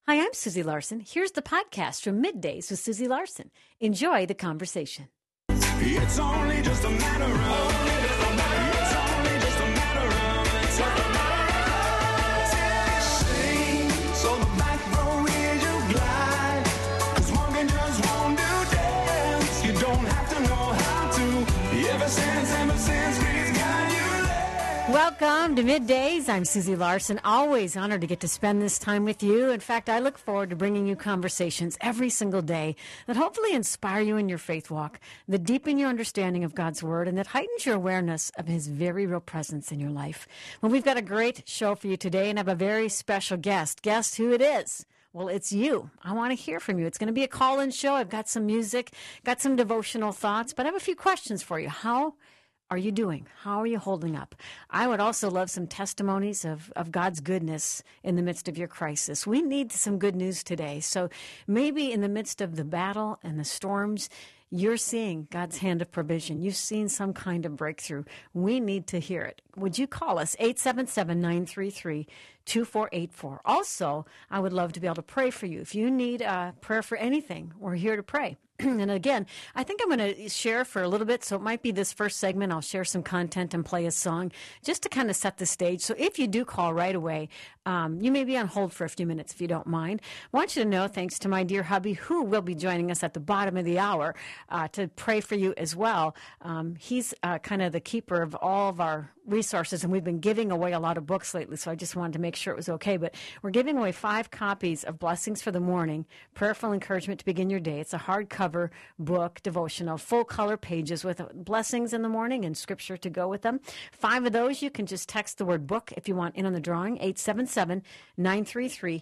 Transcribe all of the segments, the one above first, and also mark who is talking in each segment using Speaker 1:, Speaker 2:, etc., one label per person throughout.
Speaker 1: Hi, I'm Susie Larson. Here's the podcast from Middays with Susie Larson. Enjoy the conversation.
Speaker 2: It's only just a matter of so the back row is your glide, 'cause walking just won't do dance. You don't have to know how to. Ever since we've got you there.
Speaker 1: Welcome to Middays. I'm Susie Larson. Always honored to get to spend this time with you. In fact, I look forward to bringing you conversations every single day that hopefully inspire you in your faith walk, that deepen your understanding of God's Word, and that heightens your awareness of His very real presence in your life. Well, we've got a great show for you today and have a very special guest. Guess who it is? Well, it's you. I want to hear from you. It's going to be a call-in show. I've got some music, got some devotional thoughts, but I have a few questions for you. How are you doing? How are you holding up? I would also love some testimonies of God's goodness in the midst of your crisis. We need some good news today. So maybe in the midst of the battle and the storms, you're seeing God's hand of provision. You've seen some kind of breakthrough. We need to hear it. Would you call us? 877-933-2484. Also, I would love to be able to pray for you. If you need prayer for anything, we're here to pray. And again, I think I'm going to share for a little bit. So it might be this first segment. I'll share some content and play a song just to kind of set the stage. So if you do call right away, you may be on hold for a few minutes if you don't mind. I want you to know, thanks to my dear hubby, who will be joining us at the bottom of the hour to pray for you as well. He's kind of the keeper of all of our resources, and we've been giving away a lot of books lately, so I just wanted to make sure it was okay. But we're giving away 5 copies of Blessings for the Morning, Prayerful Encouragement to Begin Your Day. It's a hardcover book, devotional, full-color pages with blessings in the morning and scripture to go with them. 5 of those, you can just text the word book if you want in on the drawing, 877-933-2484,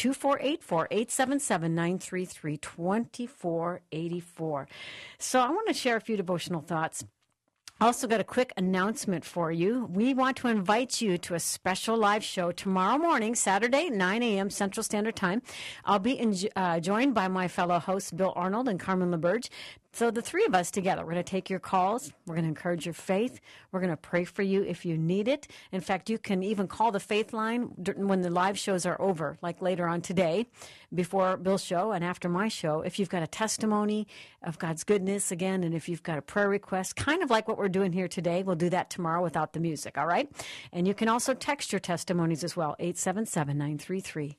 Speaker 1: 877-933-2484. So I want to share a few devotional thoughts. Also got a quick announcement for you. We want to invite you to a special live show tomorrow morning, Saturday, 9 a.m. Central Standard Time. I'll be joined by my fellow hosts, Bill Arnold and Carmen LaBerge. So the 3 of us together, we're going to take your calls. We're going to encourage your faith. We're going to pray for you if you need it. In fact, you can even call the faith line when the live shows are over, like later on today, before Bill's show and after my show. If you've got a testimony of God's goodness, again, and if you've got a prayer request, kind of like what we're doing here today, we'll do that tomorrow without the music, all right? And you can also text your testimonies as well, 877-933-2484.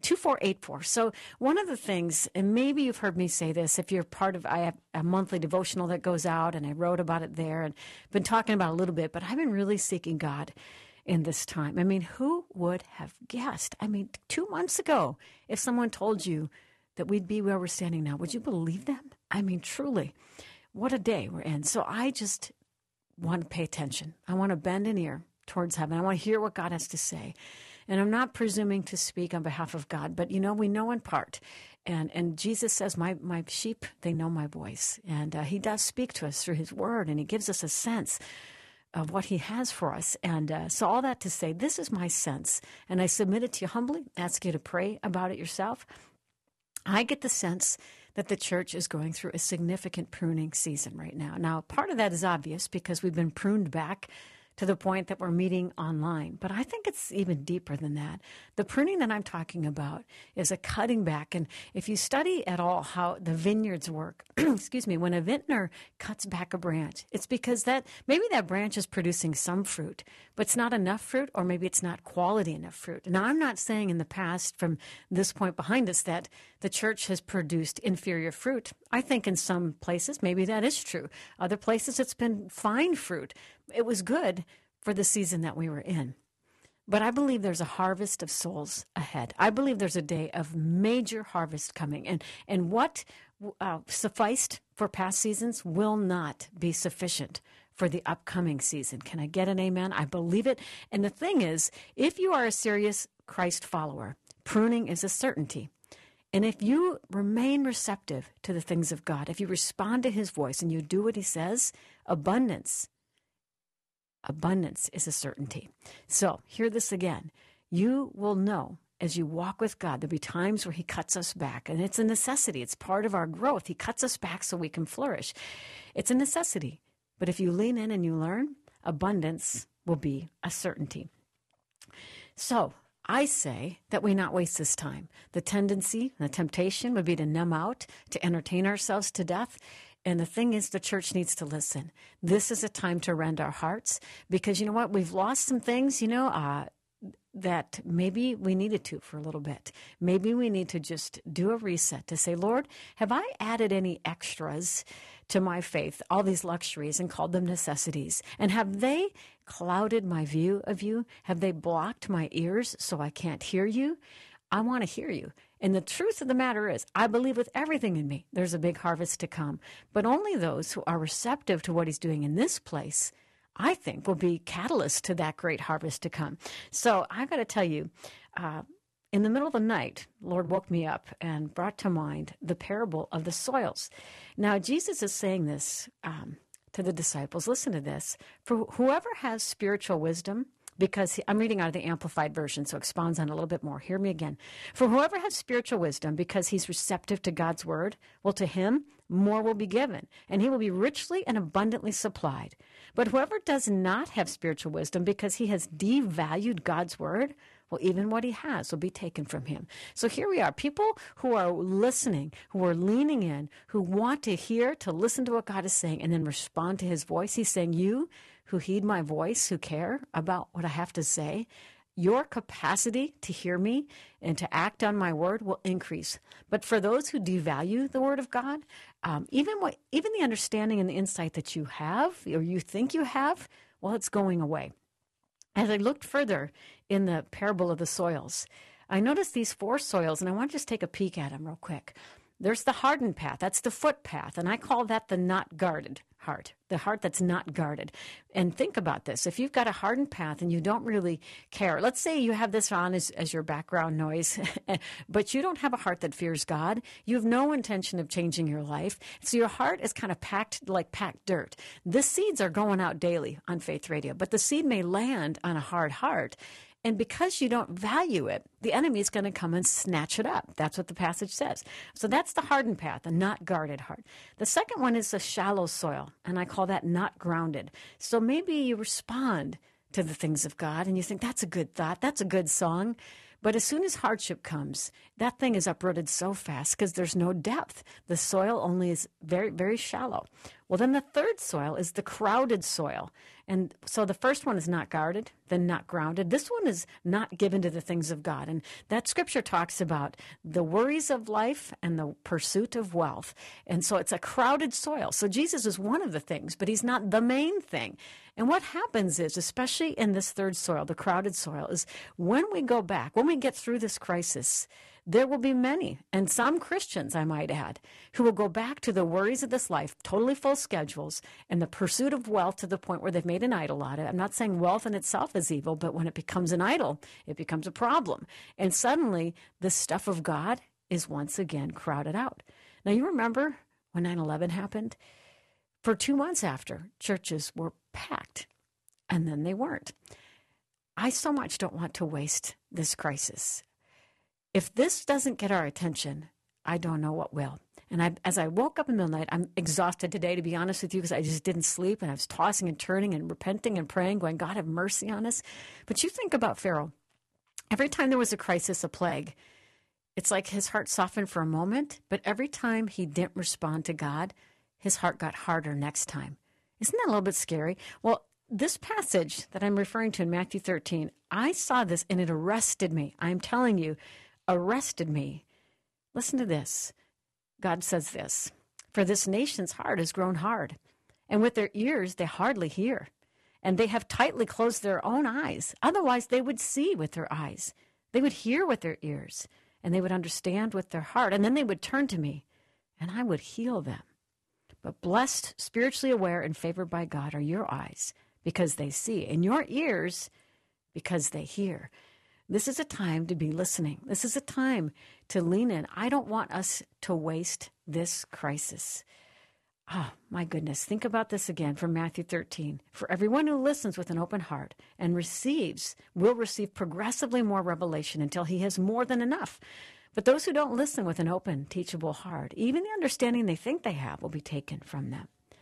Speaker 1: So one of the things, and maybe you've heard me say this, if you're part of, I have a monthly devotional that goes out, and I wrote about it there and been talking about it a little bit, but I've been really seeking God in this time. I mean, who would have guessed? I mean, 2 months ago, if someone told you that we'd be where we're standing now, would you believe them? I mean, truly, what a day we're in. So I just want to pay attention. I want to bend an ear towards heaven. I want to hear what God has to say. And I'm not presuming to speak on behalf of God, but, we know in part. And Jesus says, my sheep, they know my voice. And he does speak to us through his word, and he gives us a sense of what he has for us. And so all that to say, this is my sense. And I submit it to you humbly, ask you to pray about it yourself. I get the sense that the church is going through a significant pruning season right now. Now, part of that is obvious because we've been pruned back to the point that we're meeting online. But I think it's even deeper than that. The pruning that I'm talking about is a cutting back. And if you study at all how the vineyards work, when a vintner cuts back a branch, it's because maybe that branch is producing some fruit, but it's not enough fruit, or maybe it's not quality enough fruit. Now, I'm not saying in the past, from this point behind us, that the church has produced inferior fruit. I think in some places, maybe that is true. Other places, it's been fine fruit. It was good for the season that we were in. But I believe there's a harvest of souls ahead. I believe there's a day of major harvest coming. And what sufficed for past seasons will not be sufficient for the upcoming season. Can I get an amen? I believe it. And the thing is, if you are a serious Christ follower, pruning is a certainty. And if you remain receptive to the things of God, if you respond to his voice and you do what he says, abundance is a certainty. So hear this again. You will know as you walk with God, there'll be times where he cuts us back, and it's a necessity. It's part of our growth. He cuts us back so we can flourish. It's a necessity. But if you lean in and you learn, abundance will be a certainty. So I say that we not waste this time. The tendency, the temptation would be to numb out, to entertain ourselves to death. And the thing is, the church needs to listen. This is a time to rend our hearts because you know what? We've lost some things, that maybe we needed to for a little bit. Maybe we need to just do a reset to say, Lord, have I added any extras to my faith, all these luxuries, and called them necessities? And have they clouded my view of you? Have they blocked my ears so I can't hear you? I want to hear you. And the truth of the matter is, I believe with everything in me, there's a big harvest to come. But only those who are receptive to what he's doing in this place, I think, will be catalysts to that great harvest to come. So I've got to tell you, in the middle of the night, Lord woke me up and brought to mind the parable of the soils. Now, Jesus is saying this to the disciples. Listen to this. For whoever has spiritual wisdom, because I'm reading out of the Amplified Version, so it expounds on it a little bit more. Hear me again. For whoever has spiritual wisdom, because he's receptive to God's word, well, to him, more will be given, and he will be richly and abundantly supplied. But whoever does not have spiritual wisdom, because he has devalued God's word, well, even what he has will be taken from him. So here we are, people who are listening, who are leaning in, who want to hear, to listen to what God is saying, and then respond to his voice. He's saying, you who heed my voice, who care about what I have to say, your capacity to hear me and to act on my word will increase. But for those who devalue the word of God, even the understanding and the insight that you have, or you think you have, well, it's going away. As I looked further in the parable of the soils, I noticed these 4 soils, and I want to just take a peek at them real quick. There's the hardened path. That's the footpath, and I call that the not guarded heart, the heart that's not guarded. And think about this. If you've got a hardened path and you don't really care, let's say you have this on as your background noise, but you don't have a heart that fears God. You have no intention of changing your life. So your heart is kind of packed like packed dirt. The seeds are going out daily on Faith Radio, but the seed may land on a hard heart. And because you don't value it, the enemy is going to come and snatch it up. That's what the passage says. So that's the hardened path, a not guarded heart. The second one is the shallow soil, and I call that not grounded. So maybe you respond to the things of God and you think, that's a good thought, that's a good song. But as soon as hardship comes, that thing is uprooted so fast because there's no depth. The soil only is very, very shallow. Well, then the third soil is the crowded soil. And so the first one is not guarded, then not grounded. This one is not given to the things of God. And that scripture talks about the worries of life and the pursuit of wealth. And so it's a crowded soil. So Jesus is one of the things, but he's not the main thing. And what happens is, especially in this third soil, the crowded soil, is when we go back, when we get through this crisis, there will be many, and some Christians, I might add, who will go back to the worries of this life, totally full schedules, and the pursuit of wealth to the point where they've made an idol out of it. I'm not saying wealth in itself is evil, but when it becomes an idol, it becomes a problem. And suddenly, the stuff of God is once again crowded out. Now, you remember when 9/11 happened? For 2 months after, churches were packed, and then they weren't. I so much don't want to waste this crisis. If this doesn't get our attention, I don't know what will. And as I woke up in the middle of the night, I'm exhausted today, to be honest with you, because I just didn't sleep, and I was tossing and turning and repenting and praying, going, God, have mercy on us. But you think about Pharaoh. Every time there was a crisis, a plague, it's like his heart softened for a moment, but every time he didn't respond to God, his heart got harder next time. Isn't that a little bit scary? Well, this passage that I'm referring to in Matthew 13, I saw this and it arrested me. I'm telling you, arrested me. Listen to this. God says this, for this nation's heart has grown hard, and with their ears they hardly hear, and they have tightly closed their own eyes. Otherwise they would see with their eyes. They would hear with their ears, and they would understand with their heart, and then they would turn to me, and I would heal them. But blessed, spiritually aware, and favored by God are your eyes, because they see, and your ears, because they hear. This is a time to be listening. This is a time to lean in. I don't want us to waste this crisis. Oh, my goodness. Think about this again from Matthew 13. For everyone who listens with an open heart and will receive progressively more revelation until he has more than enough. But those who don't listen with an open, teachable heart, even the understanding they think they have will be taken from them.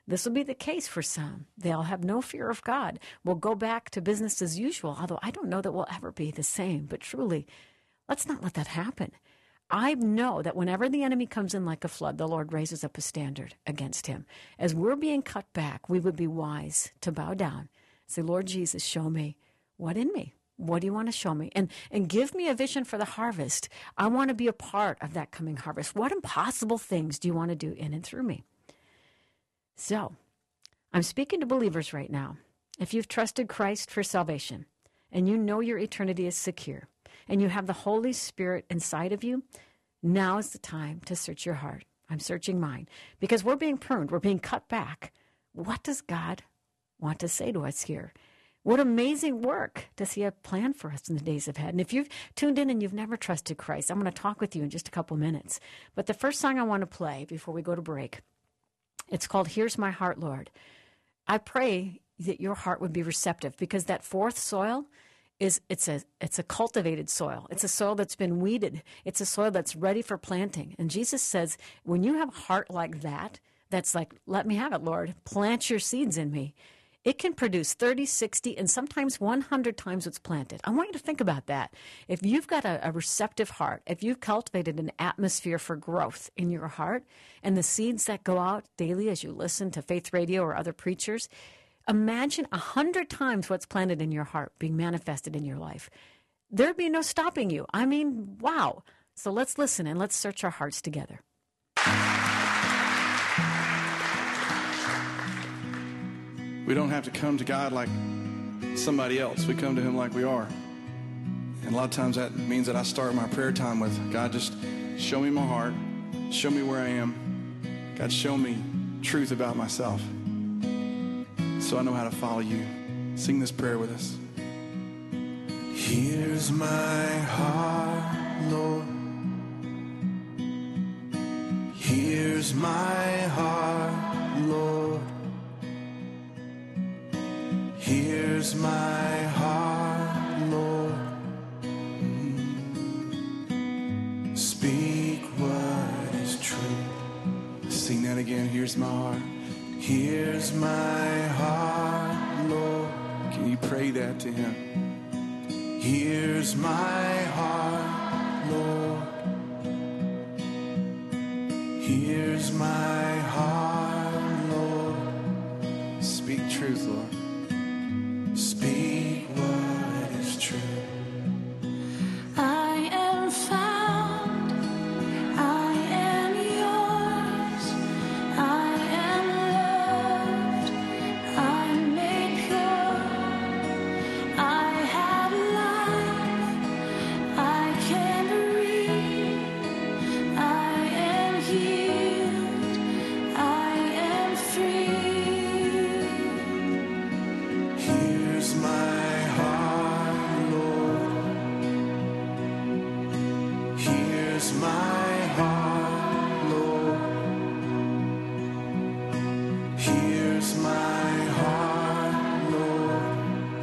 Speaker 1: This will be the case for some. They'll have no fear of God. We'll go back to business as usual, although I don't know that we'll ever be the same. But truly, let's not let that happen. I know that whenever the enemy comes in like a flood, the Lord raises up a standard against him. As we're being cut back, we would be wise to bow down. Say, Lord Jesus, show me what in me. What do you want to show me? And give me a vision for the harvest. I want to be a part of that coming harvest. What impossible things do you want to do in and through me? So, I'm speaking to believers right now. If you've trusted Christ for salvation, and you know your eternity is secure, and you have the Holy Spirit inside of you, now is the time to search your heart. I'm searching mine, because we're being pruned, we're being cut back. What does God want to say to us here? What amazing work does he have planned for us in the days ahead? And if you've tuned in and you've never trusted Christ, I'm going to talk with you in just a couple minutes. But the first song I want to play before we go to break, it's called Here's My Heart, Lord. I pray that your heart would be receptive, because that fourth soil it's a cultivated soil. It's a soil that's been weeded. It's a soil that's ready for planting. And Jesus says, when you have a heart like that, that's like, let me have it, Lord. Plant your seeds in me. It can produce 30, 60, and sometimes 100 times what's planted. I want you to think about that. If you've got a receptive heart, if you've cultivated an atmosphere for growth in your heart, and the seeds that go out daily as you listen to Faith Radio or other preachers, imagine 100 times what's planted in your heart being manifested in your life. There'd be no stopping you. I mean, wow. So let's listen and let's search our hearts together.
Speaker 3: We don't have to come to God like somebody else. We come to him like we are. And a lot of times that means that I start my prayer time with, God, just show me my heart. Show me where I am. God, show me truth about myself, so I know how to follow you. Sing this prayer with us.
Speaker 2: Here's my heart, Lord. Here's my heart, Lord. Here's my heart, Lord. Speak what is true.
Speaker 3: Sing that again. Here's my heart.
Speaker 2: Here's my heart, Lord.
Speaker 3: Can you pray that to him?
Speaker 2: Here's my heart, Lord. Here's my heart, Lord.
Speaker 3: Speak truth, Lord.
Speaker 2: Speak what is true.
Speaker 4: I am found, I am yours, I am loved, I'm made pure, I have life, I can breathe, I am healed, I am free.
Speaker 2: Here's my heart, Lord. Here's my heart, Lord. Here's my heart, Lord.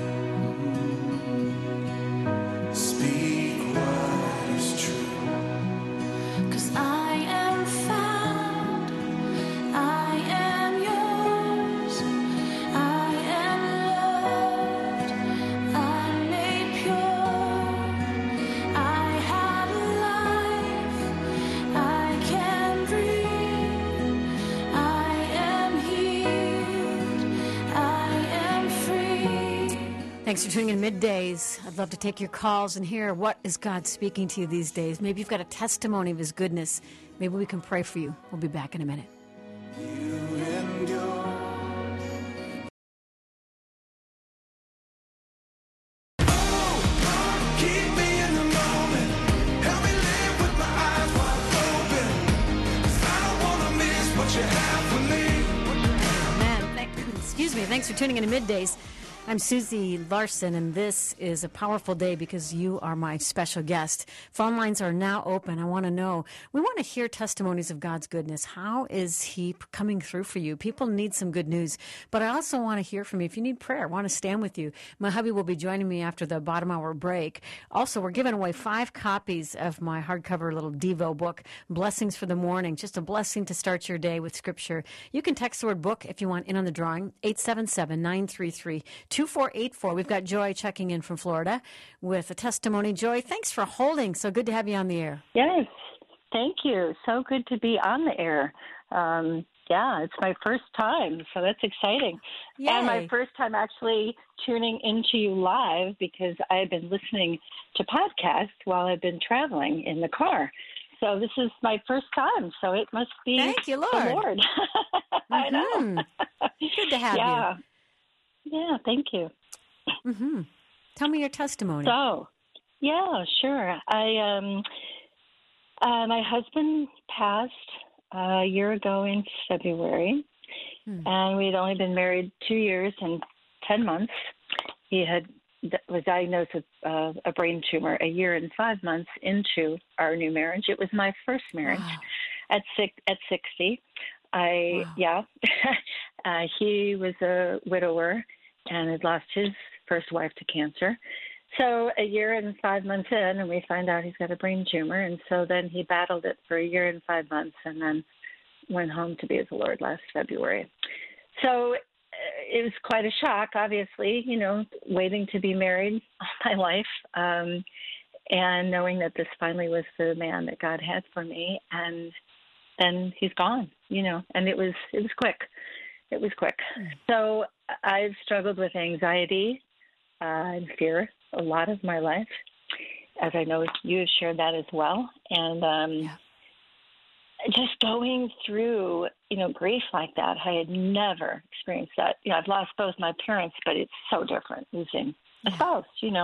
Speaker 2: Speak what is true.
Speaker 4: 'Cause I am found, I am yours, I am loved, I'm made pure, I have life, I can breathe, I am healed, I am free.
Speaker 1: Thanks for tuning in Middays. I'd love to take your calls and hear what is God speaking to you these days. Maybe you've got a testimony of his goodness. Maybe we can pray for you. We'll be back in a minute.
Speaker 2: You endure. Keep me in the moment. Help me live with my eyes wide open. 'Cause I don't wanna miss what you have for me.
Speaker 1: Excuse me. Thanks for tuning in to Middays. I'm Susie Larson, and this is a powerful day because you are my special guest. Phone lines are now open. I want to know, we want to hear testimonies of God's goodness. How is He coming through for you? People need some good news, but I also want to hear from you. If you need prayer, I want to stand with you. My hubby will be joining me after the bottom hour break. Also, we're giving away 5 copies of my hardcover little Devo book, Blessings for the Morning. Just a blessing to start your day with Scripture. You can text the word book if you want in on the drawing, 877-933-2484. We've got Joy checking in from Florida with a testimony. Joy, thanks for holding. So good to have you on the air.
Speaker 5: Yes, thank you. So good to be on the air. Yeah, it's my first time, so that's exciting.
Speaker 1: Yay.
Speaker 5: And my first time actually tuning into you live because I've been listening to podcasts while I've been traveling in the car. So this is my first time, so it must be
Speaker 1: Thank you, Lord.
Speaker 5: the Lord. I know.
Speaker 1: Good to have
Speaker 5: Yeah. Yeah, thank you.
Speaker 1: you. Tell me your testimony.
Speaker 5: So, yeah, sure. My husband passed a year ago in February, and we'd only been married 2 years and 10 months. He was diagnosed with a brain tumor a year and 5 months into our new marriage. It was my first marriage at 60. He was a widower and had lost his first wife to cancer. So a year and 5 months in, and we find out he's got a brain tumor. And so then he battled it for a year and 5 months and then went home to be with the Lord last February. So it was quite a shock, obviously, waiting to be married all my life and knowing that this finally was the man that God had for me. And then he's gone, and it was quick. It was quick. So I've struggled with anxiety and fear a lot of my life, as I know you have shared that as well. And just going through, grief like that, I had never experienced that. I've lost both my parents, but it's so different losing a spouse,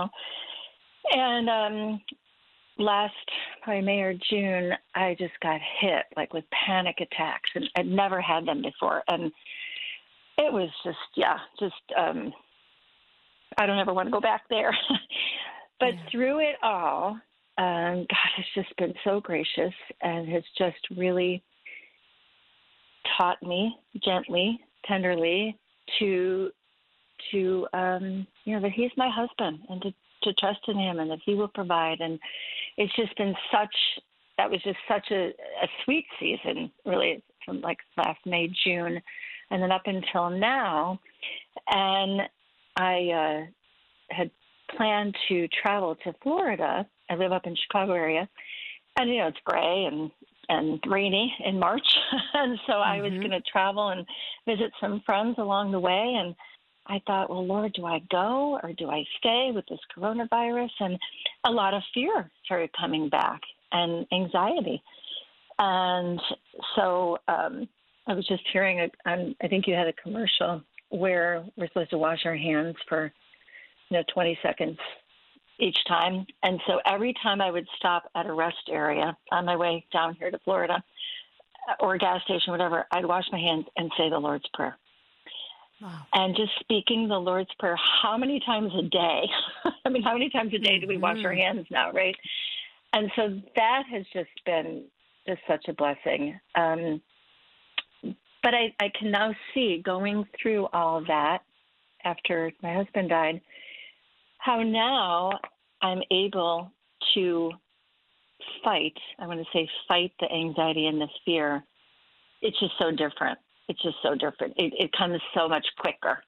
Speaker 5: And last probably May or June, I just got hit with panic attacks, and I'd never had them before. And it was I don't ever want to go back there. But through it all, God has just been so gracious and has just really taught me gently, tenderly to that He's my husband and to trust in Him and that He will provide. And it's just been that was just such a sweet season, really, from last May, June, and then up until now. And I had planned to travel to Florida. I live up in Chicago area, and it's gray and rainy in March, and so I was going to travel and visit some friends along the way. And I thought, well, Lord, do I go or do I stay with this coronavirus? And a lot of fear started coming back and anxiety, and so I was just hearing. I think you had a commercial where we're supposed to wash our hands for 20 seconds each time. And so every time I would stop at a rest area on my way down here to Florida or a gas station, whatever, I'd wash my hands and say the Lord's Prayer. Wow. And just speaking the Lord's Prayer, how many times a day? I mean, how many times a day do we wash our hands now, right? And so that has just been just such a blessing. But I can now see, going through all of that after my husband died, how now I'm able to fight the anxiety and the fear. It's just so different. It comes so much quicker.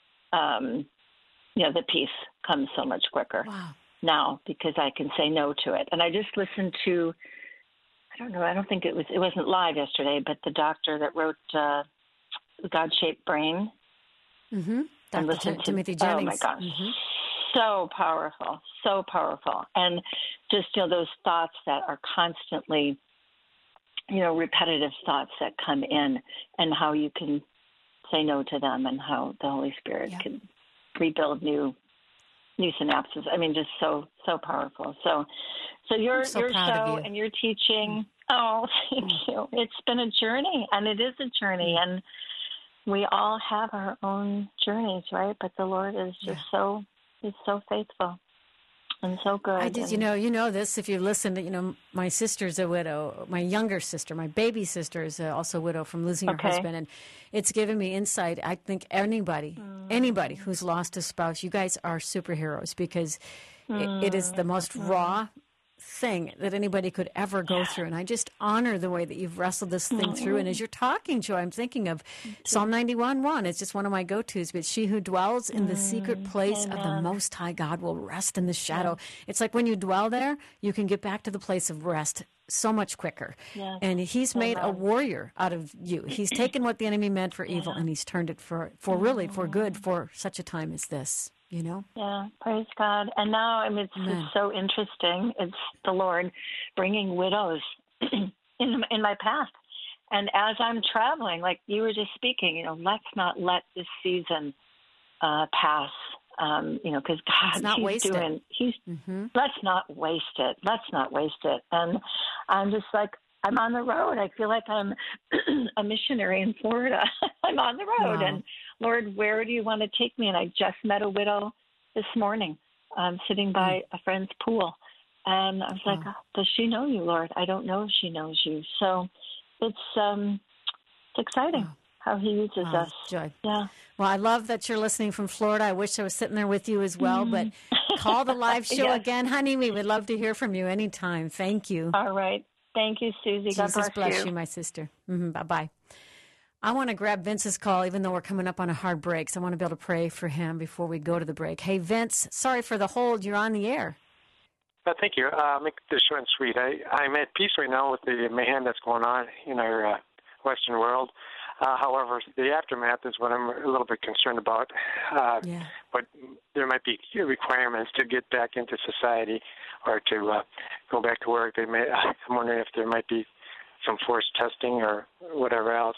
Speaker 5: The peace comes so much quicker now because I can say no to it. And I just listened to, I don't know, I don't think it wasn't live yesterday, but the doctor that wrote God-Shaped Brain.
Speaker 1: Mm-hmm.
Speaker 5: And
Speaker 1: Dr. Timothy Jennings.
Speaker 5: Oh, my gosh. So powerful. And just, those thoughts that are constantly, repetitive thoughts that come in, and how you can say no to them, and how the Holy Spirit can rebuild new synapses. I mean, just so powerful. So your show and your teaching, oh, thank you. It's been a journey, and it is a journey. And we all have our own journeys, right? But the Lord is just He's so faithful and so good.
Speaker 1: I did,
Speaker 5: and,
Speaker 1: you know this if you listen. My sister's a widow. My younger sister, my baby sister, is also a widow from losing her husband, and it's given me insight. I think anybody who's lost a spouse, you guys are superheroes because it is the most raw thing that anybody could ever go through. And I just honor the way that you've wrestled this thing through. And as you're talking, Joy, I'm thinking of Psalm 91:1. It's just one of my go-tos. But she who dwells in the secret place of the Most High God will rest in the shadow. It's like when you dwell there, you can get back to the place of rest so much quicker. And he's made a warrior out of you. He's taken what the enemy meant for evil and he's turned it for good for such a time as this.
Speaker 5: Yeah, praise God. And now, it's just so interesting. It's the Lord bringing widows in my path. And as I'm traveling, like you were just speaking, let's not let this season pass. Because God, let's not waste it. Let's not waste it. And I'm just like, I'm on the road. I feel like I'm a missionary in Florida. I'm on the road. And Lord, where do you want to take me? And I just met a widow this morning, sitting by a friend's pool. And I was like, does she know you, Lord? I don't know if she knows you. So it's exciting how he uses us.
Speaker 1: Joy.
Speaker 5: Yeah.
Speaker 1: Well, I love that you're listening from Florida. I wish I was sitting there with you as well. But call the live show again, honey. We would love to hear from you anytime. Thank you.
Speaker 5: All right. Thank you, Susie. God
Speaker 1: bless you, my sister. Bye-bye. I want to grab Vince's call, even though we're coming up on a hard break. So I want to be able to pray for him before we go to the break. Hey, Vince, sorry for the hold. You're on the air.
Speaker 6: Thank you. Make this short and sweet. I'm at peace right now with the mayhem that's going on in our Western world. However, the aftermath is what I'm a little bit concerned about. But there might be requirements to get back into society or to go back to work. I'm wondering if there might be some forced testing or whatever else.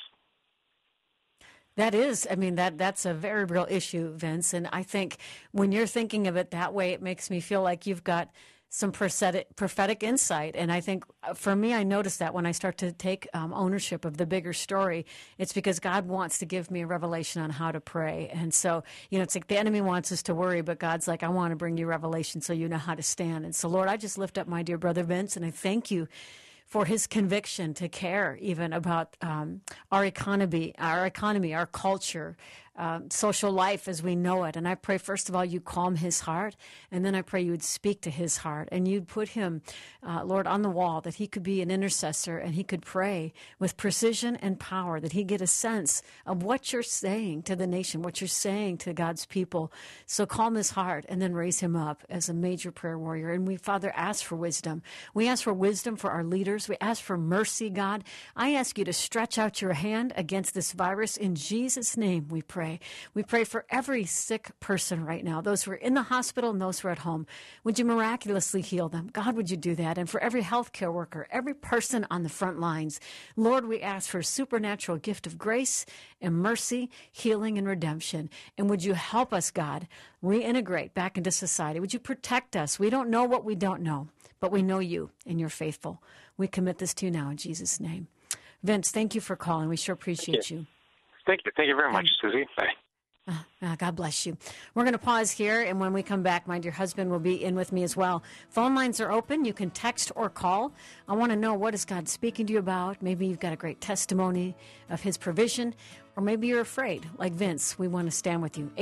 Speaker 1: That is, that's a very real issue, Vince. And I think when you're thinking of it that way, it makes me feel like you've got some prophetic insight. And I think for me, I notice that when I start to take ownership of the bigger story, it's because God wants to give me a revelation on how to pray. And so, it's like the enemy wants us to worry, but God's like, I want to bring you revelation so you know how to stand. And so, Lord, I just lift up my dear brother Vince, and I thank you for his conviction to care even about our economy, our culture, social life as we know it. And I pray, first of all, you calm his heart, and then I pray you would speak to his heart, and you'd put him, Lord, on the wall, that he could be an intercessor, and he could pray with precision and power, that he'd get a sense of what you're saying to the nation, what you're saying to God's people. So calm his heart, and then raise him up as a major prayer warrior. And we, Father, ask for wisdom. We ask for wisdom for our leaders. We ask for mercy, God. I ask you to stretch out your hand against this virus. In Jesus' name, we pray. We pray for every sick person right now, those who are in the hospital and those who are at home. Would you miraculously heal them? God, would you do that? And for every healthcare worker, every person on the front lines, Lord, we ask for a supernatural gift of grace and mercy, healing and redemption. And would you help us, God, reintegrate back into society? Would you protect us? We don't know what we don't know, but we know you and you're faithful. We commit this to you now in Jesus' name. Vince, thank you for calling. We sure appreciate you.
Speaker 6: Thank you. Thank you very much, Susie. Bye.
Speaker 1: God bless you. We're going to pause here, and when we come back, my dear husband will be in with me as well. Phone lines are open. You can text or call. I want to know, what is God speaking to you about? Maybe you've got a great testimony of his provision, or maybe you're afraid, like Vince. We want to stand with you.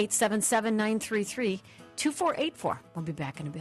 Speaker 1: 877-933-2484. We'll be back in a bit.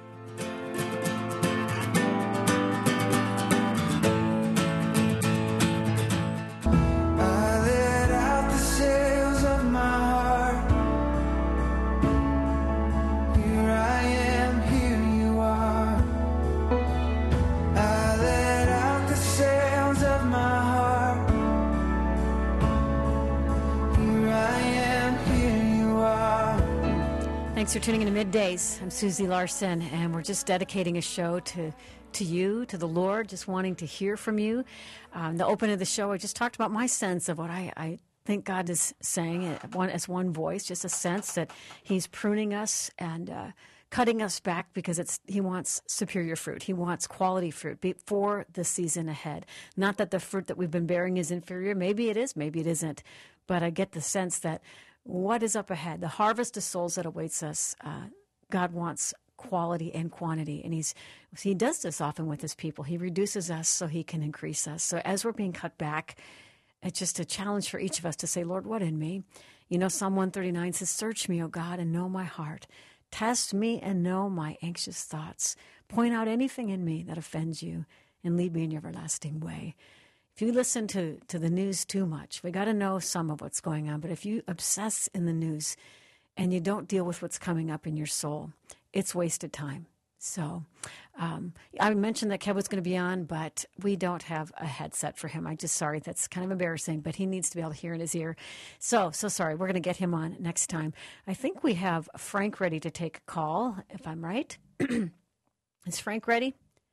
Speaker 1: Thanks for tuning in to Middays. I'm Susie Larson, and we're just dedicating a show to you, to the Lord, just wanting to hear from you. The opening of the show, I just talked about my sense of what I think God is saying as one voice, just a sense that he's pruning us and cutting us back because he wants superior fruit. He wants quality fruit for the season ahead. Not that the fruit that we've been bearing is inferior. Maybe it is, maybe it isn't. but I get the sense that what is up ahead, the harvest of souls that awaits us, God wants quality and quantity. And he does this often with his people. He reduces us so he can increase us. So as we're being cut back, it's just a challenge for each of us to say, Lord, what in me? You know, Psalm 139 says, search me, O God, and know my heart. Test me and know my anxious thoughts. Point out anything in me that offends you and lead me in your everlasting way. If you listen to the news too much, we got to know some of what's going on. But if you obsess in the news and you don't deal with what's coming up in your soul, it's wasted time. So I mentioned that Kev was going to be on, but we don't have a headset for him. I'm just sorry. That's kind of embarrassing, but he needs to be able to hear in his ear. So sorry. We're going to get him on next time. I think we have Frank ready to take a call, if I'm right. Is Frank ready?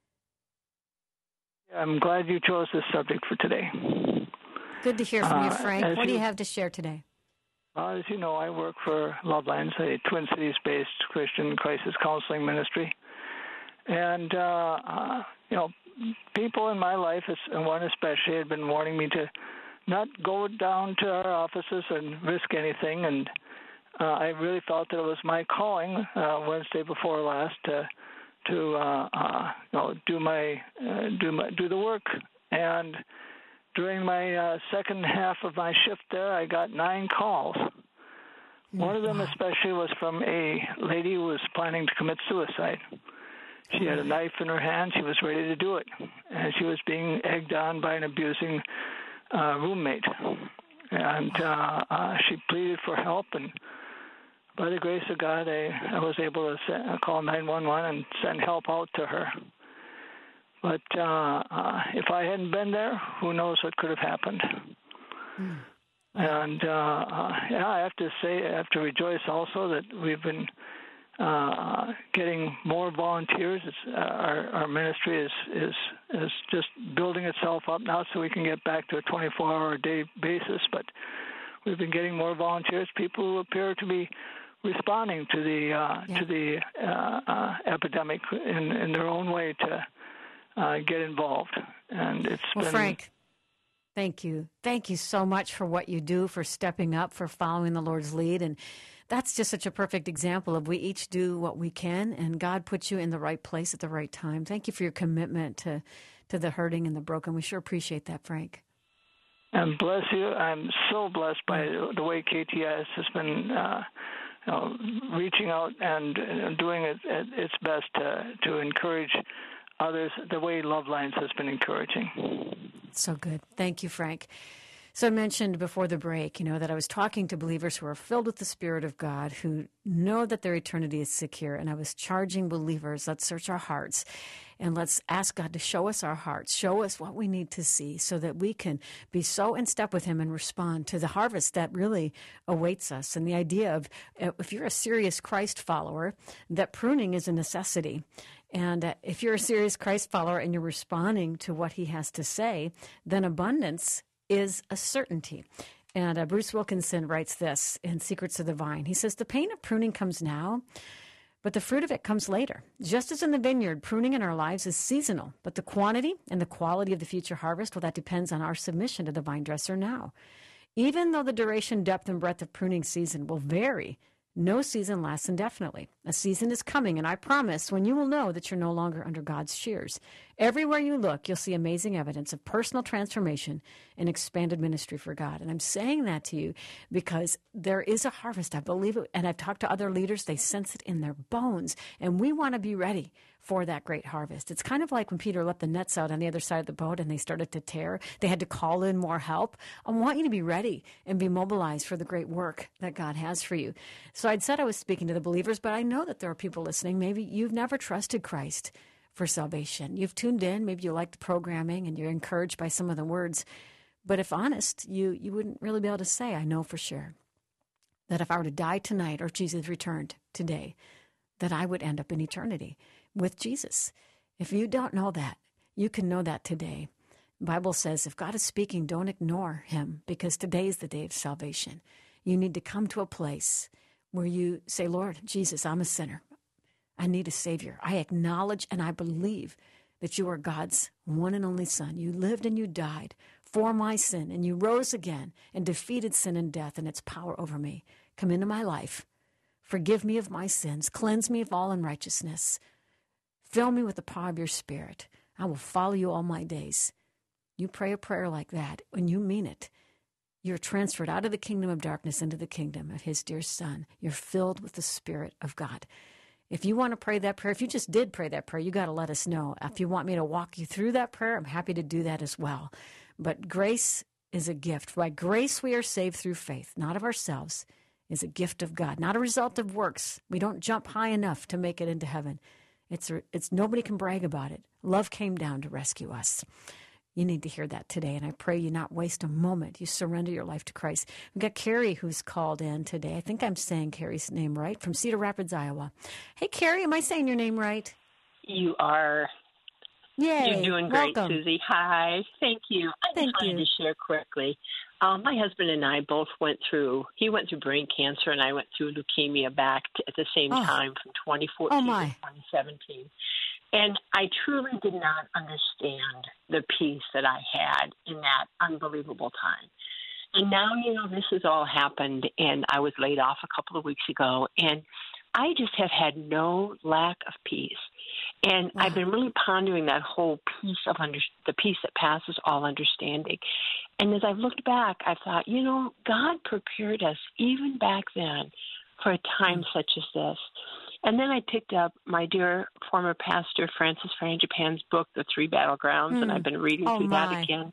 Speaker 7: I'm glad you chose this subject for today.
Speaker 1: Good to hear from you, Frank. What do you have to share today?
Speaker 7: As you know, I work for Lovelines, a Twin Cities-based Christian crisis counseling ministry. And, people in my life, and one especially, had been warning me to not go down to our offices and risk anything. And I really felt that it was my calling Wednesday before last to do the work. And during my second half of my shift there, I got 9 calls. One of them especially was from a lady who was planning to commit suicide. She had a knife in her hand. She was ready to do it. And she was being egged on by an abusing roommate. And she pleaded for help. And by the grace of God, I was able to call 911 and send help out to her. But if I hadn't been there, who knows what could have happened. And I have to say, I have to rejoice also that we've been getting more volunteers. Our ministry is just building itself up now, so we can get back to a 24-hour-a-day basis. But we've been getting more volunteers, people who appear to be responding to the epidemic in their own way to get involved. And it's been
Speaker 1: Frank, thank you. Thank you so much for what you do, for stepping up, for following the Lord's lead. And that's just such a perfect example of we each do what we can, and God puts you in the right place at the right time. Thank you for your commitment to the hurting and the broken. We sure appreciate that, Frank.
Speaker 7: And bless you. I'm so blessed by the way KTS has been reaching out and doing its best to encourage others the way Lovelines has been encouraging.
Speaker 1: So good. Thank you, Frank. So I mentioned before the break, that I was talking to believers who are filled with the Spirit of God, who know that their eternity is secure. And I was charging believers, let's search our hearts and let's ask God to show us our hearts, show us what we need to see so that we can be so in step with him and respond to the harvest that really awaits us. And the idea of, if you're a serious Christ follower, that pruning is a necessity. And if you're a serious Christ follower and you're responding to what he has to say, then abundance is a certainty. And Bruce Wilkinson writes this in Secrets of the Vine. He says, the pain of pruning comes now, but the fruit of it comes later. Just as in the vineyard, pruning in our lives is seasonal, but the quantity and the quality of the future harvest, well, that depends on our submission to the vine dresser now. Even though the duration, depth, and breadth of pruning season will vary, no season lasts indefinitely. A season is coming, and I promise, when you will know that you're no longer under God's shears. Everywhere you look, you'll see amazing evidence of personal transformation and expanded ministry for God. And I'm saying that to you because there is a harvest. I believe it, and I've talked to other leaders. They sense it in their bones, and we want to be ready for that great harvest. It's kind of like when Peter let the nets out on the other side of the boat and they started to tear. They had to call in more help. I want you to be ready and be mobilized for the great work that God has for you. So I'd said I was speaking to the believers, but I know that there are people listening. Maybe you've never trusted Christ for salvation. You've tuned in. Maybe you like the programming and you're encouraged by some of the words. But if honest, you wouldn't really be able to say, I know for sure, that if I were to die tonight or Jesus returned today, that I would end up in eternity with Jesus. If you don't know that, you can know that today. The Bible says if God is speaking, don't ignore him, because today is the day of salvation. You need to come to a place where you say, Lord Jesus, I'm a sinner. I need a Savior. I acknowledge and I believe that you are God's one and only Son. You lived and you died for my sin, and you rose again and defeated sin and death and its power over me. Come into my life. Forgive me of my sins. Cleanse me of all unrighteousness. Fill me with the power of your Spirit. I will follow you all my days. You pray a prayer like that, and you mean it. You're transferred out of the kingdom of darkness into the kingdom of his dear Son. You're filled with the Spirit of God. If you want to pray that prayer, if you just did pray that prayer, you got to let us know. If you want me to walk you through that prayer, I'm happy to do that as well. But grace is a gift. By grace we are saved through faith, not of ourselves. It's a gift of God, not a result of works. We don't jump high enough to make it into heaven. It's nobody can brag about it. Love came down to rescue us. You need to hear that today, and I pray you not waste a moment. You surrender your life to Christ. We've got Carrie who's called in today. I think I'm saying Carrie's name right, from Cedar Rapids, Iowa. Hey, Carrie, am I saying your name right?
Speaker 8: You are.
Speaker 1: Yay.
Speaker 8: You're doing great,
Speaker 1: Welcome.
Speaker 8: Susie. Hi. Thank you. I just wanted to share quickly. My husband and I both he went through brain cancer, and I went through leukemia back at the same time from 2014 to 2017. And I truly did not understand the peace that I had in that unbelievable time. And now, this has all happened, and I was laid off a couple of weeks ago, and I just have had no lack of peace. And I've been really pondering that whole piece of the peace that passes all understanding. And as I've looked back, I thought, God prepared us even back then for a time such as this. And then I picked up my dear former pastor, Francis Frangipane's book, The Three Battlegrounds, and I've been reading through that again.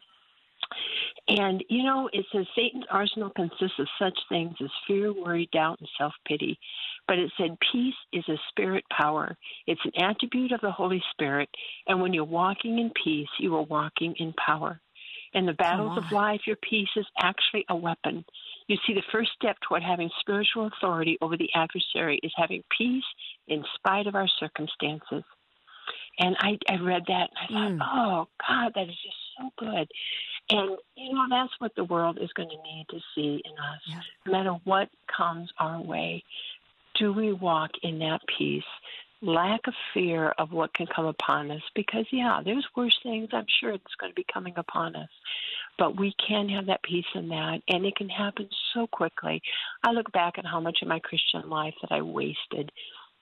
Speaker 8: And, it says Satan's arsenal consists of such things as fear, worry, doubt, and self-pity. But it said peace is a spirit power. It's an attribute of the Holy Spirit. And when you're walking in peace, you are walking in power. In the battles of life, your peace is actually a weapon. You see, the first step toward having spiritual authority over the adversary is having peace in spite of our circumstances. And I read that, and I thought, oh, God, that is just so good. And, that's what the world is going to need to see in us. Yeah. No matter what comes our way, do we walk in that peace? Lack of fear of what can come upon us, because, there's worse things I'm sure that's going to be coming upon us. But we can have that peace in that, and it can happen so quickly. I look back at how much of my Christian life that I wasted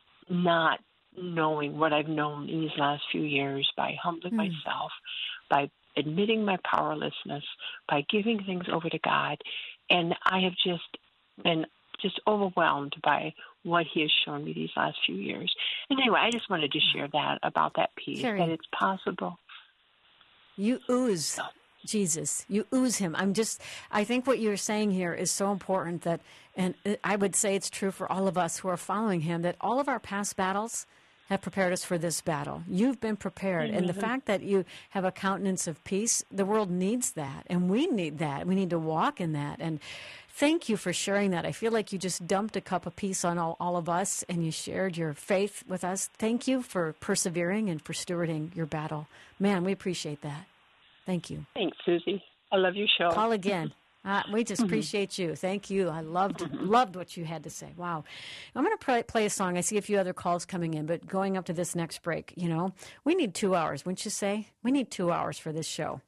Speaker 8: not knowing what I've known in these last few years, by humbling myself, by admitting my powerlessness, by giving things over to God. And I have just been overwhelmed by what he has shown me these last few years. And anyway, I just wanted to share that about that peace, that it's possible.
Speaker 1: You ooze Jesus. You ooze him. I think what you're saying here is so important that, and I would say it's true for all of us who are following him, that all of our past battles have prepared us for this battle. You've been prepared. And the fact that you have a countenance of peace, the world needs that. And we need that. We need to walk in that. And thank you for sharing that. I feel like you just dumped a cup of peace on all of us, and you shared your faith with us. Thank you for persevering and for stewarding your battle. Man, we appreciate that. Thank you.
Speaker 8: Thanks, Susie. I love your show.
Speaker 1: Call again. We just appreciate you. Thank you. I loved what you had to say. Wow. I'm going to play a song. I see a few other calls coming in, but going up to this next break, we need 2 hours, wouldn't you say? We need 2 hours for this show.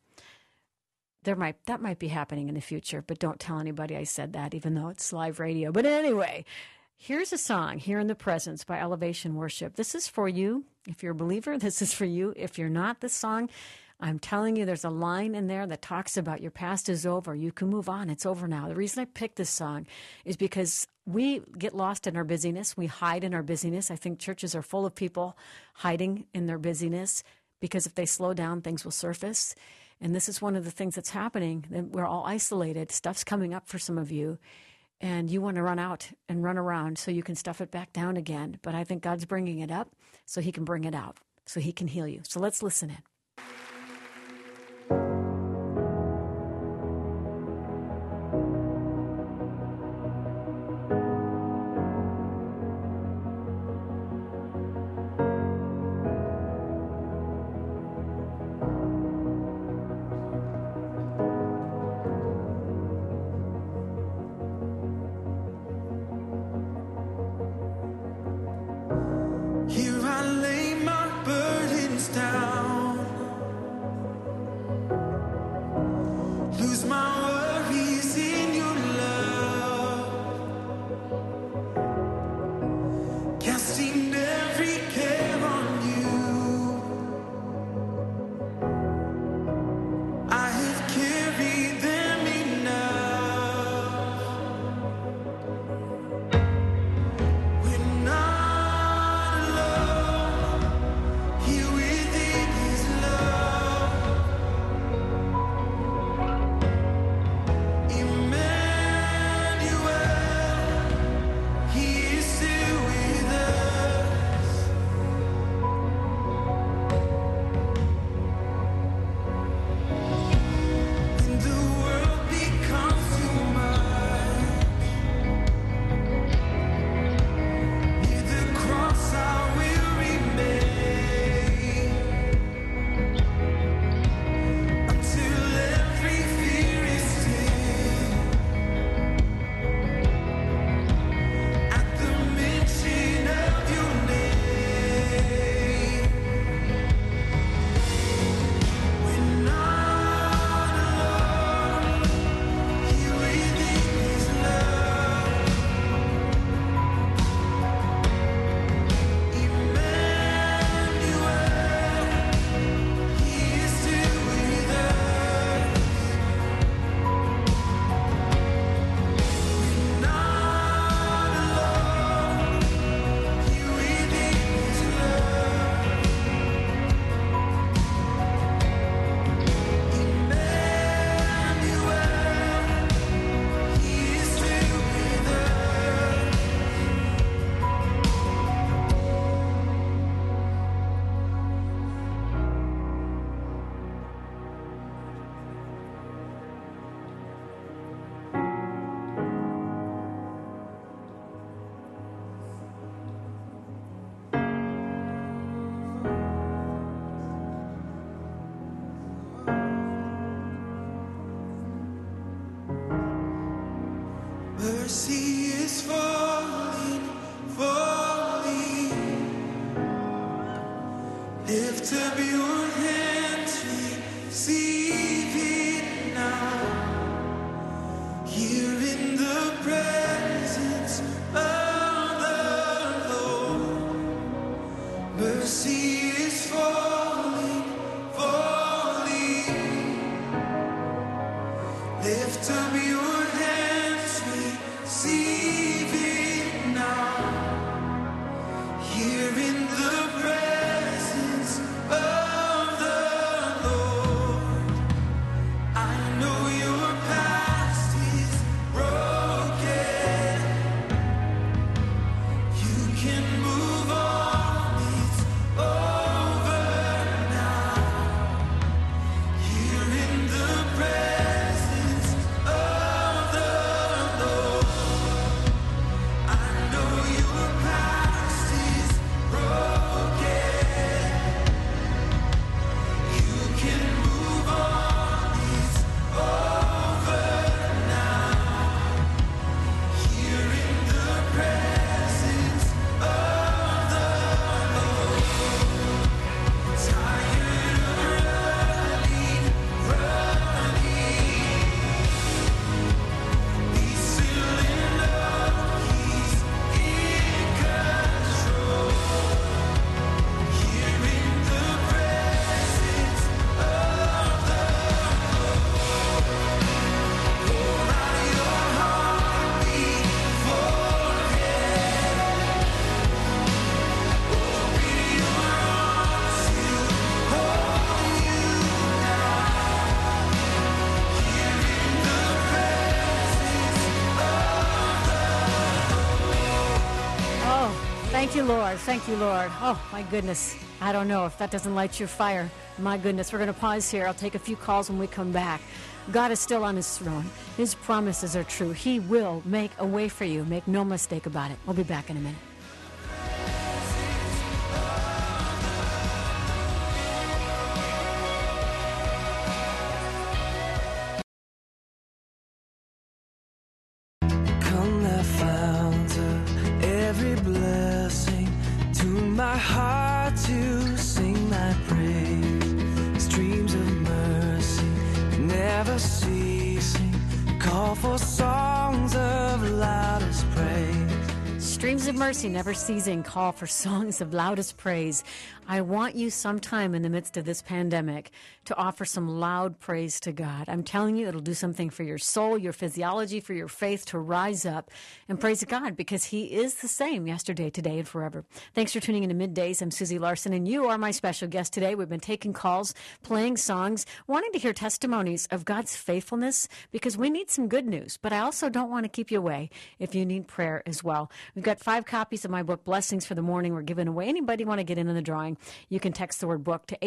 Speaker 1: That might be happening in the future, but don't tell anybody I said that, even though it's live radio. But anyway, here's a song, Here in the Presence by Elevation Worship. This is for you. If you're a believer, this is for you. If you're not, this song, I'm telling you, there's a line in there that talks about your past is over. You can move on. It's over now. The reason I picked this song is because we get lost in our busyness. We hide in our busyness. I think churches are full of people hiding in their busyness, because if they slow down, things will surface. And this is one of the things that's happening. We're all isolated. Stuff's coming up for some of you, and you want to run out and run around so you can stuff it back down again. But I think God's bringing it up so he can bring it out, so he can heal you. So let's listen in.
Speaker 2: Here I lay my burdens down. Mercy is falling, falling. Lift up your hands, receive it now. Here in the presence of the Lord. Mercy is falling, falling. Lift up your hands, receive it now. Here in the presence of the Lord. I know your past is broken. You can move on, it's over now. Here in the presence of the Lord. I know your past is broken. You can move on, it's over now. Here in the presence of the Lord. Tired of running. Be still and know He's in control. Here in the presence of the Lord. Pour out your heart before Him. Open your arms to hold you now. Here in the presence
Speaker 1: Oh, thank you, Lord. Thank you, Lord. Oh, my goodness. I don't know if that doesn't light your fire. My goodness. We're going to pause here. I'll take a few calls when we come back. God is still on His throne. His promises are true. He will make a way for you. Make no mistake about it. We'll be back in a minute.
Speaker 2: Come thou fount of every blessing, tune my heart to sing thy praise. Streams of mercy never ceasing, call for songs of loudest praise.
Speaker 1: Streams of mercy never ceasing, call for songs of loudest praise. I want you sometime in the midst of this pandemic to offer some loud praise to God. I'm telling you, it'll do something for your soul, your physiology, for your faith to rise up and praise God, because He is the same yesterday, today, and forever. Thanks for tuning in to Middays. I'm Susie Larson, and you are my special guest today. We've been taking calls, playing songs, wanting to hear testimonies of God's faithfulness, because we need some good news. But I also don't want to keep you away if you need prayer as well. We've got 5 copies of my book, Blessings for the Morning. We're giving away. Anybody want to get in on the drawing? You can text the word book to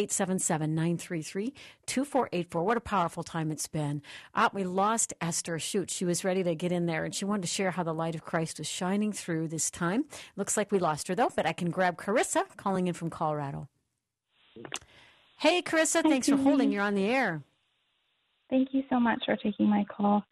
Speaker 1: 877-933-2484. What a powerful time it's been. We lost Esther. Shoot, she was ready to get in there, and she wanted to share how the light of Christ was shining through this time. Looks like we lost her, though, but I can grab Carissa calling in from Colorado. Hey, Carissa, thanks for holding. You're on the air.
Speaker 9: Thank you so much for taking my call.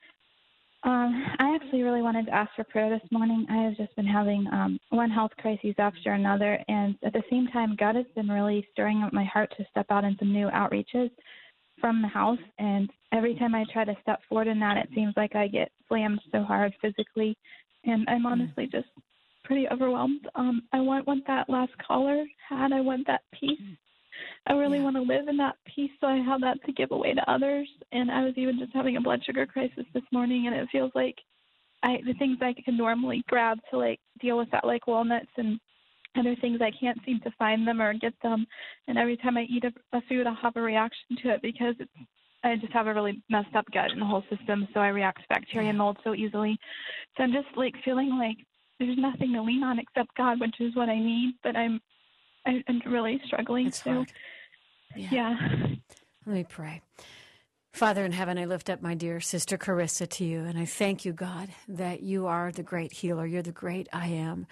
Speaker 9: I actually really wanted to ask for prayer this morning. I have just been having one health crisis after another, and at the same time, God has been really stirring up my heart to step out in some new outreaches from the house, and every time I try to step forward in that, it seems like I get slammed so hard physically, and I'm honestly just pretty overwhelmed. I want what that last caller had. I want that peace. I really want to live in that peace, so I have that to give away to others. And I was even just having a blood sugar crisis this morning, and it feels like the things I can normally grab to like deal with that, like walnuts and other things, I can't seem to find them or get them. And every time I eat a food, I'll have a reaction to it because I just have a really messed up gut in the whole system, so I react to bacteria and mold so easily. So I'm just like feeling like there's nothing to lean on except God, which is what I need. But I'm really struggling.
Speaker 1: It's hard.
Speaker 9: Yeah.
Speaker 1: Let me pray. Father in heaven, I lift up my dear sister Carissa to you, and I thank you, God, that you are the great healer. You're the great I am.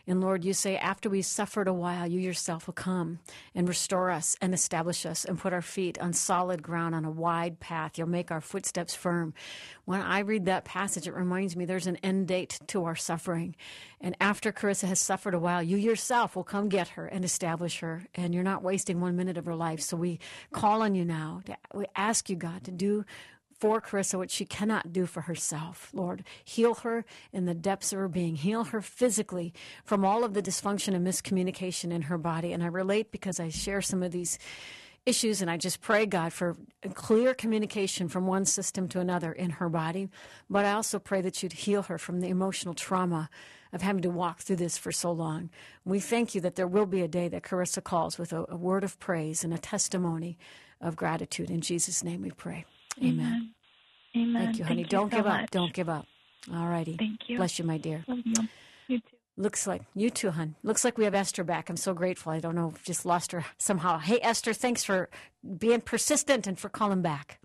Speaker 1: And Lord, you say after we've suffered a while, you yourself will come and restore us and establish us and put our feet on solid ground on a wide path. You'll make our footsteps firm. When I read that passage, it reminds me there's an end date to our suffering. And after Carissa has suffered a while, you yourself will come get her and establish her. And you're not wasting 1 minute of her life. So we call on you now. We ask you, God, to do for Carissa what she cannot do for herself. Lord, heal her in the depths of her being. Heal her physically from all of the dysfunction and miscommunication in her body. And I relate because I share some of these issues, and I just pray, God, for clear communication from one system to another in her body. But I also pray that you'd heal her from the emotional trauma of having to walk through this for so long. We thank you that there will be a day that Carissa calls with a word of praise and a testimony of gratitude. In Jesus' name we pray. Amen.
Speaker 9: Amen.
Speaker 1: Thank you, honey. Don't give up. Don't give up. All righty.
Speaker 9: Thank you.
Speaker 1: Bless you, my dear.
Speaker 9: Love you. You too.
Speaker 1: Looks like you too, hon. Looks like we have Esther back. I'm so grateful. I don't know, just lost her somehow. Hey, Esther, thanks for being persistent and for calling back.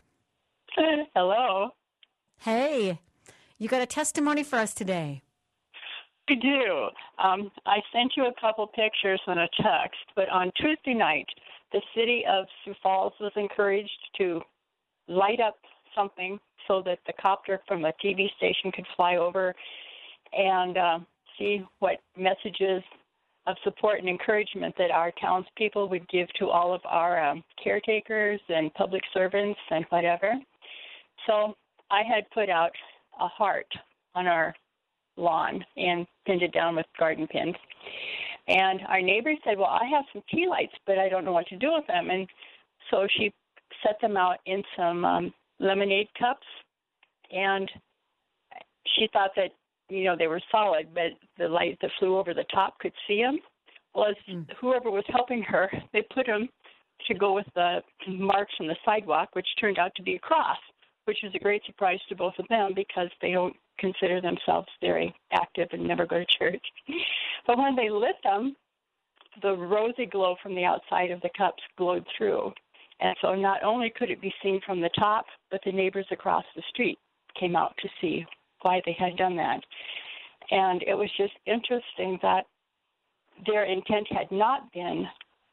Speaker 10: Hello.
Speaker 1: Hey, you got a testimony for us today.
Speaker 10: I do. I sent you a couple pictures and a text, but on Tuesday night, the city of Sioux Falls was encouraged to light up something so that the copter from a TV station could fly over and see what messages of support and encouragement that our townspeople would give to all of our caretakers and public servants and whatever. So I had put out a heart on our lawn and pinned it down with garden pins. And our neighbor said, well, I have some tea lights, but I don't know what to do with them. And so she set them out in some lemonade cups, and she thought that, you know, they were solid, but the light that flew over the top could see them. Well, whoever was helping her, they put them to go with the marks on the sidewalk, which turned out to be a cross, which was a great surprise to both of them because they don't consider themselves very active and never go to church. But when they lit them, the rosy glow from the outside of the cups glowed through. And so not only could it be seen from the top, but the neighbors across the street came out to see why they had done that. And it was just interesting that their intent had not been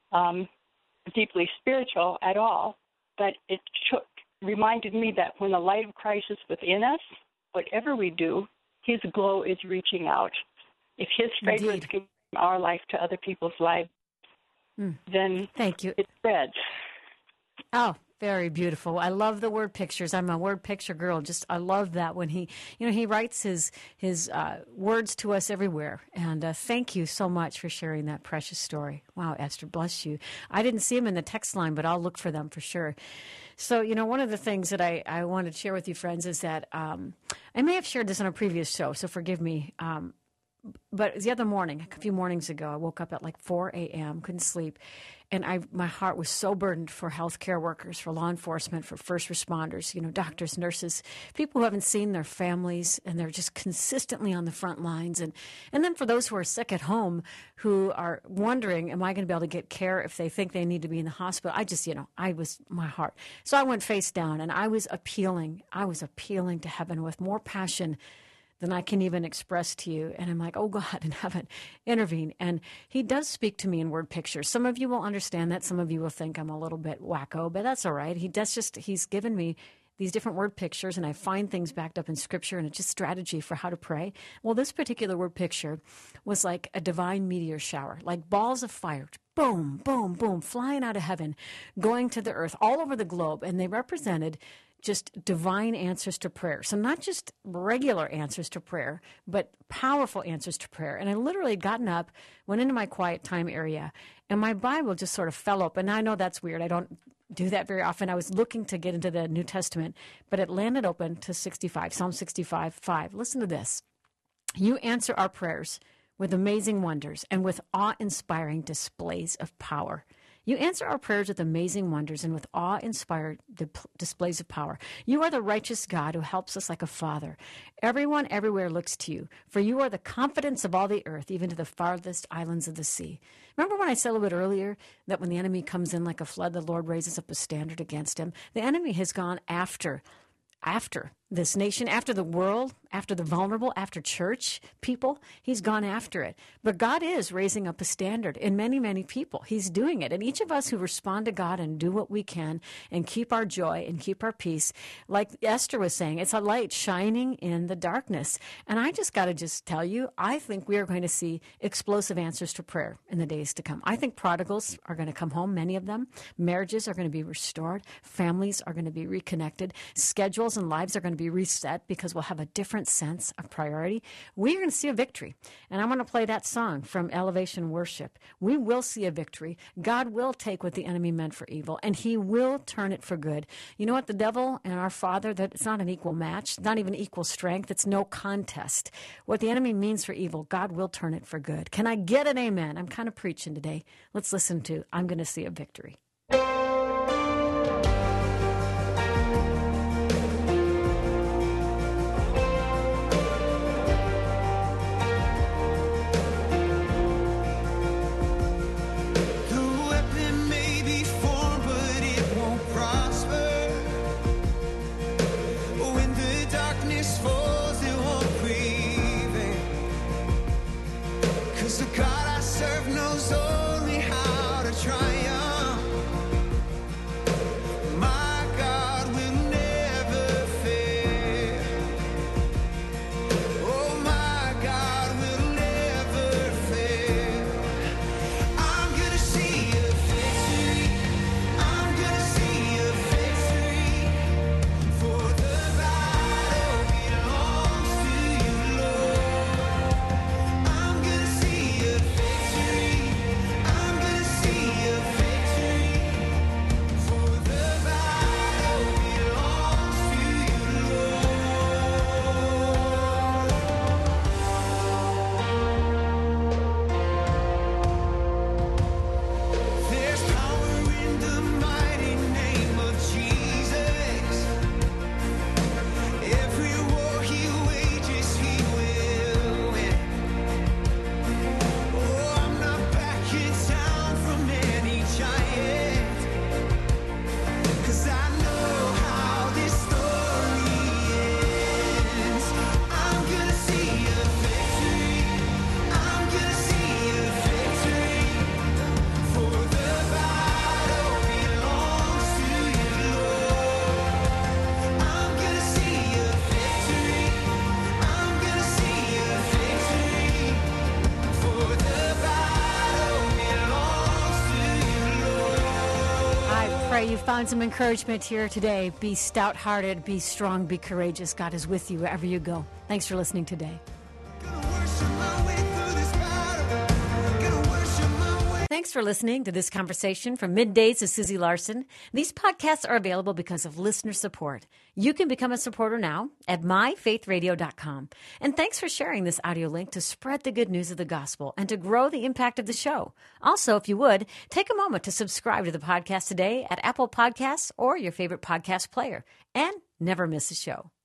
Speaker 10: deeply spiritual at all, but it reminded me that when the light of Christ is within us, whatever we do, his glow is reaching out. If his fragrance can bring our life to other people's lives, then
Speaker 1: thank you.
Speaker 10: It spreads.
Speaker 1: Oh, very beautiful. I love the word pictures. I'm a word picture girl. I love that when he writes his words to us everywhere. And thank you so much for sharing that precious story. Wow, Esther, bless you. I didn't see them in the text line, but I'll look for them for sure. So, one of the things that I wanted to share with you, friends, is that I may have shared this on a previous show, so forgive me. But the other morning, a few mornings ago, I woke up at like 4 a.m., couldn't sleep, and my heart was so burdened for healthcare workers, for law enforcement, for first responders, doctors, nurses, people who haven't seen their families, and they're just consistently on the front lines. And then for those who are sick at home, who are wondering, am I going to be able to get care if they think they need to be in the hospital? I was my heart. So I went face down, and I was appealing to heaven with more passion than I can even express to you. And I'm like, oh, God in heaven, intervene. And he does speak to me in word pictures. Some of you will understand that. Some of you will think I'm a little bit wacko, but that's all right. He's given me these different word pictures, and I find things backed up in Scripture, and it's just strategy for how to pray. Well, this particular word picture was like a divine meteor shower, like balls of fire, boom, boom, boom, flying out of heaven, going to the earth all over the globe, and they represented just divine answers to prayer. So not just regular answers to prayer, but powerful answers to prayer. And I literally had gotten up, went into my quiet time area, and my Bible just sort of fell open. I know that's weird. I don't do that very often. I was looking to get into the New Testament, but it landed open to Psalm 65:5. Listen to this. You answer our prayers with amazing wonders and with awe-inspiring displays of power. You answer our prayers with amazing wonders and with awe-inspired displays of power. You are the righteous God who helps us like a father. Everyone everywhere looks to you, for you are the confidence of all the earth, even to the farthest islands of the sea. Remember when I said a little bit earlier that when the enemy comes in like a flood, the Lord raises up a standard against him? The enemy has gone after this nation, after the world, after the vulnerable, after church people. He's gone after it. But God is raising up a standard in many, many people. He's doing it. And each of us who respond to God and do what we can and keep our joy and keep our peace, like Esther was saying, it's a light shining in the darkness. And I just got to tell you, I think we are going to see explosive answers to prayer in the days to come. I think prodigals are going to come home, many of them. Marriages are going to be restored. Families are going to be reconnected. Schedules and lives are going to be reset because we'll have a different sense of priority. We're going to see a victory. And I'm going to play that song from Elevation Worship. We will see a victory. God will take what the enemy meant for evil, and he will turn it for good. You know what? The devil and our Father, that it's not an equal match, not even equal strength. It's no contest. What the enemy means for evil, God will turn it for good. Can I get an amen? I'm kind of preaching today. Let's listen to I'm going to see a victory. You found some encouragement here today. Be stout-hearted, be strong, be courageous. God is with you wherever you go. Thanks for listening today. Thanks for listening to this conversation from Middays with Susie Larson. These podcasts are available because of listener support. You can become a supporter now at myfaithradio.com. And thanks for sharing this audio link to spread the good news of the gospel and to grow the impact of the show. Also, if you would, take a moment to subscribe to the podcast today at Apple Podcasts or your favorite podcast player. And never miss a show.